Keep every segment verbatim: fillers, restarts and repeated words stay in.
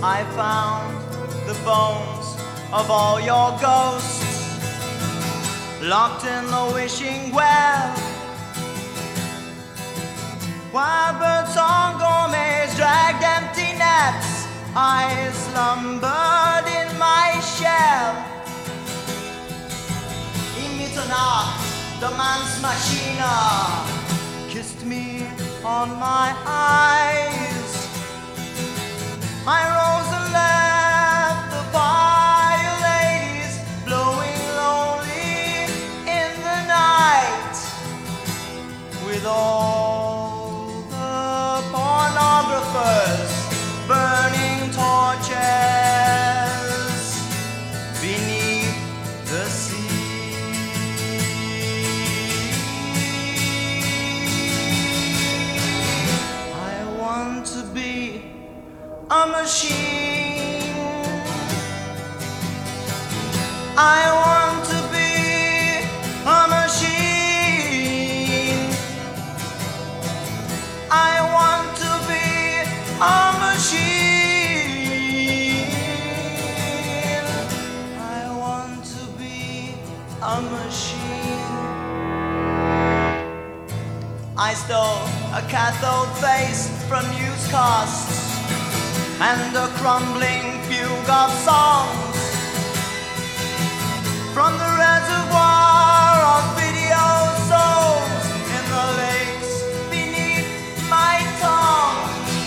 I found the bones of all your ghosts locked in the wishing well, while birds on gourmets dragged empty nets. I slumbered in my shell. In Mitternacht, the man's machina kissed me on my eyes. I rose and left the fire ladies blowing lonely in the night, with all the pornographers burning torches beneath the sea. I want to be a machine. I want to be a machine. I want to be a machine. I want to be a machine. I stole a cathode face from newscasts and a crumbling fugue of songs from the reservoir of video souls in the lakes beneath my tongue.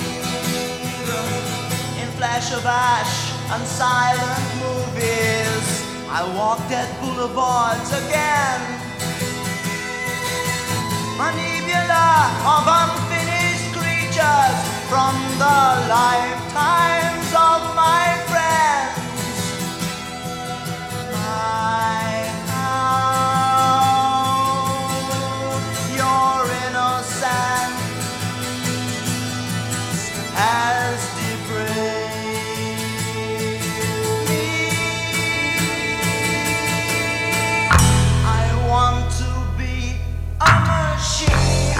In flash of ash and silent movies, I walked at boulevards again. A nebula of unfinished creatures from the lifetimes of my friends. My how your innocence has depraved me. I want to be a machine.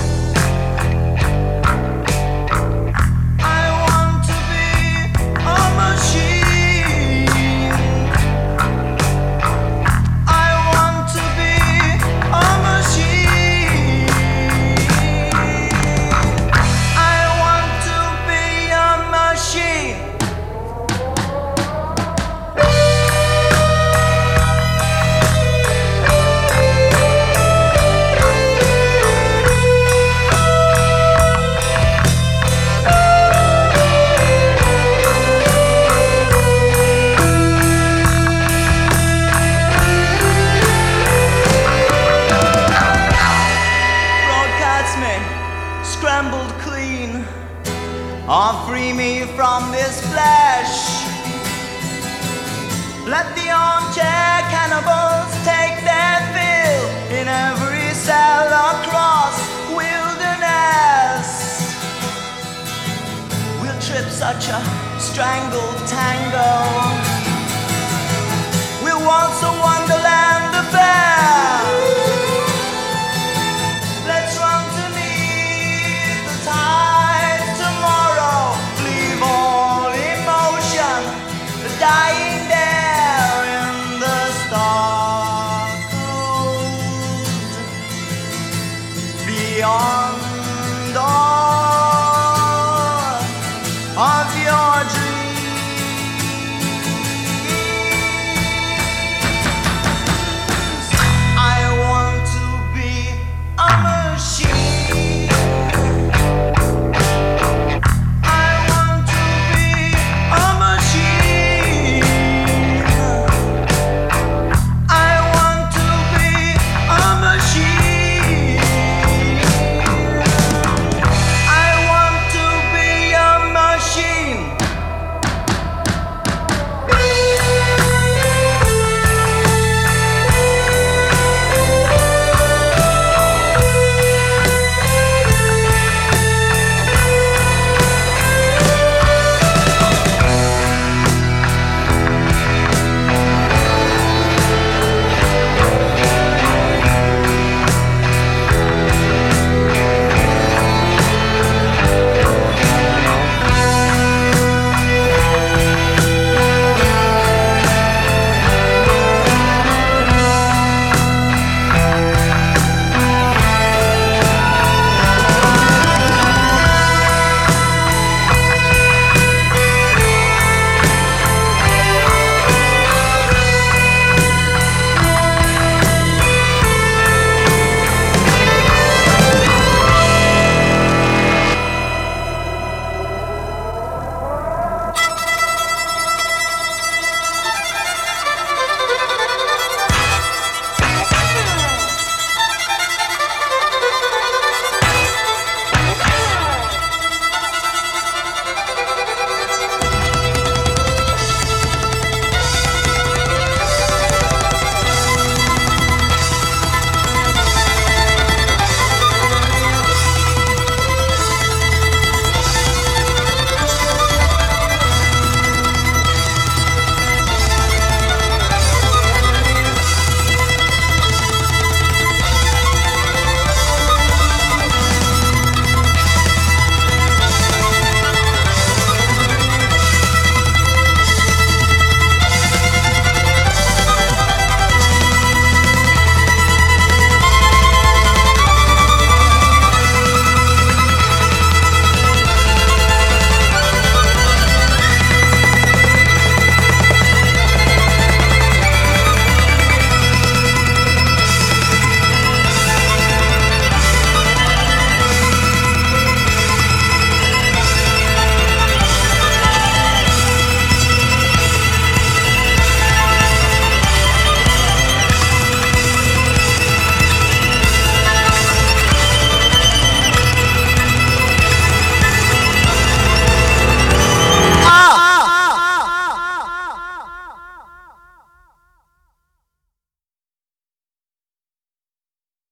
Scrambled clean, or free me from this flesh. Let the armchair cannibals take their fill in every cell across wilderness. We'll trip such a strangled tango. We'll waltz a wonderland affair. Let's run to meet the tide tomorrow. Leave all emotion, the dying there in the star cold. Beyond all of your dreams.